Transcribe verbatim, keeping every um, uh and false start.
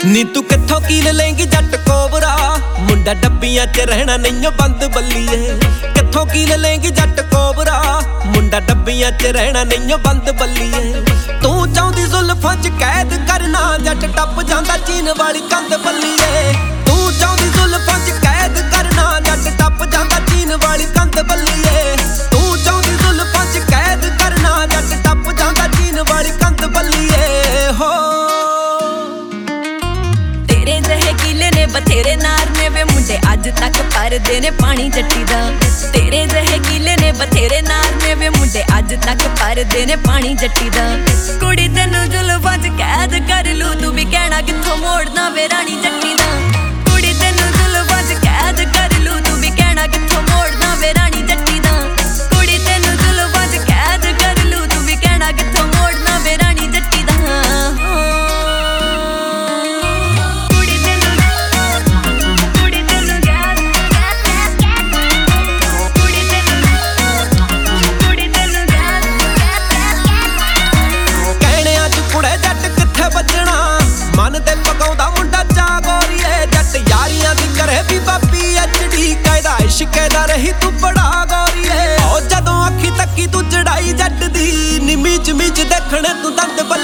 ਨੀ ਤੂੰ ਕਿੱਥੋਂ ਕੀਲ ਲੇਂਗੀ ਜੱਟ ਕੋਬਰਾ, ਮੁੰਡਾ ਡੱਬੀਆਂ 'ਚ ਰਹਿਣਾ ਨਹੀਂ ਬੰਦ ਬੱਲੀਏ। ਕਿੱਥੋਂ ਕੀਲ ਲੇਂਗੀ ਜੱਟ ਕੋਬਰਾ, ਮੁੰਡਾ ਡੱਬੀਆਂ 'ਚ ਰਹਿਣਾ ਨਹੀਂ ਬੰਦ ਬੱਲੀਏ। ਤੂੰ ਚਾਹੁੰਦੀ ਜ਼ੁਲਫਾਂ 'ਚ ਕੈਦ ਕਰਨਾ, ਜੱਟ ਟੱਪ ਜਾਂਦਾ ਚੀਨ ਵਾਲੀ ਕੰਧ ਬੱਲੀਏ। ਤੂੰ ਚਾਹੁੰਦੀ ਜ਼ੁਲਫਾਂ 'ਚ ਕੈਦ ਕਰਨਾ, ਜੱਟ ਟੱਪ ਜਾਂਦਾ ਚੀਨ ਵਾਲੀ ਕੰਧ ਬੱਲੀਏ। ਤੂੰ ਚਾਹੁੰਦੀ ਜ਼ੁਲਫਾਂ 'ਚ ਕੈਦ ਕਰਨਾ, ਜੱਟ ਟੱਪ ਜਾਂਦਾ ਚੀਨ ਵਾਲੀ ਕੰਧ ਬੱਲੀਏ। ਹੋ ਤੇਰੇ ਜਿਹੇ ਕੀਲੇ ਨੇ ਬਥੇਰੇ ਨਾਰ ਨੇ ਵੇ ਮੁੰਡੇ ਅੱਜ ਤੱਕ ਭਰਦੇ ਨੇ ਪਾਣੀ ਜੱਟੀ ਦਾ। ਤੇਰੇ ਜਿਹੇ ਕੀਲੇ ਨੇ ਬਥੇਰੇ ਨਾਰ ਨੇ ਵੇ ਮੁੰਡੇ ਅੱਜ ਤੱਕ ਭਰਦੇ ਨੇ ਪਾਣੀ ਜੱਟੀ ਦਾ। ਕੁੜੀ ਤੈਨੂੰ ਜ਼ੁਲਫਾਂ 'ਚ ਕੈਦ ਕਰ ਲੂ, ਤੂੰ ਵੀ ਕਹਿਣਾ ਕਿੱਥੋਂ ਮੋੜਨਾ ਵੇ ਰਾਣੀ ਜੱਟੀ ਦਾ। ਕੁੜੀ ਤੈਨੂੰ ਜ਼ੁਲਫਾਂ 'ਚ ਕੈਦ ਕਰ ਲੂ, ਤੂੰ ਵੀ ਕਹਿਣਾ ਕਿੱਥੋਂ ਮੋੜਨਾ ਵੇ ਰਾਣੀ ਜੱਟੀ ਦਾ। ਕੁੜੀ ਤੈਨੂੰ ਜ਼ੁਲਫਾਂ 'ਚ ਕੈਦ ਕਰ ਲੂ, ਤੂੰ ਵੀ ਕਹਿਣਾ ਕਿੱਥੋਂ ਮੋੜਨਾ ਵੇ ਰਾਣੀ ਜੱਟੀ ਦਾ। ਮਨ ਤੇ ਪਕਾਉਂਦਾ ਮੁੰਡਾ ਚਾਹ ਗੋਰੀਏ, ਜੱਟ ਯਾਰੀਆਂ ਦੀ ਕਰੇ ਵੀ ਬਾਪੀ ਐਚ ਡੀ, ਕਾਇਦਾ ਇਸ਼ਕ ਦਾ ਰਹੀ ਤੂੰ ਬੜਾ ਗੋਰੀਏ। ਓ ਜਦੋਂ ਅੱਖੀ ਤੱਕੀ ਤੂੰ ਚੜਾਈ ਜੱਟ ਦੀ, ਨੀ ਮੀਚ ਮੀਚ ਦੇਖਣੇ ਤੂੰ ਦੰਦ ਬੱਲੀ।